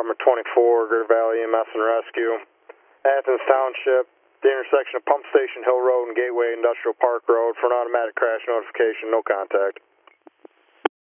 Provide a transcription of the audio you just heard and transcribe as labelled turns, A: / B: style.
A: Department 24, Greater Valley EMS and Rescue. Athens Township, the intersection of Pump Station Hill Road and Gateway Industrial Park Road for an automatic crash notification, no contact.